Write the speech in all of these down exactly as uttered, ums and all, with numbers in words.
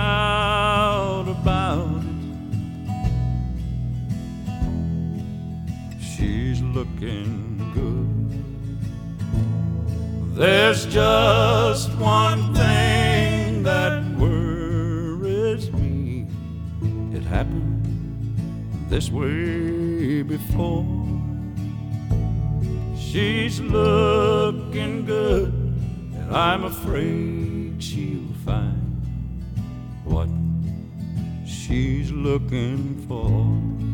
doubt about it. She's looking good. There's just one thing that worries me. It happened this way before. She's looking good, and I'm afraid she'll find what she's looking for.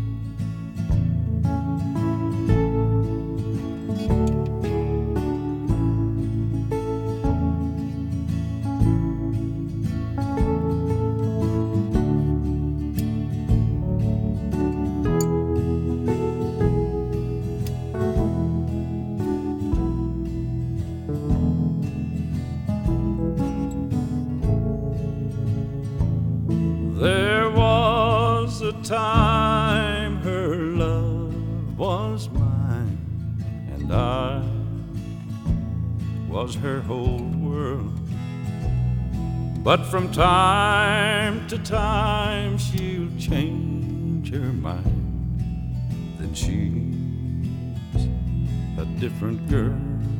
There was a time her love was mine, and I was her whole world. But from time to time she'll change her mind. Then she's a different girl.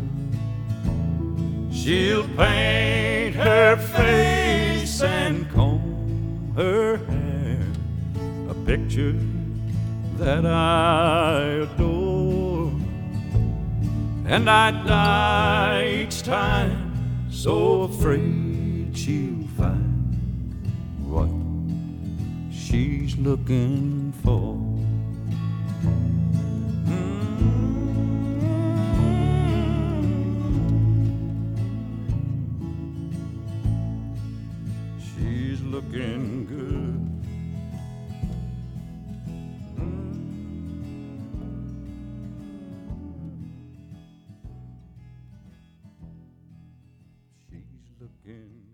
She'll paint her face and comb her hair, a picture that I adore. And I die each time, so afraid she'll find what she's looking for. She's looking good. She's looking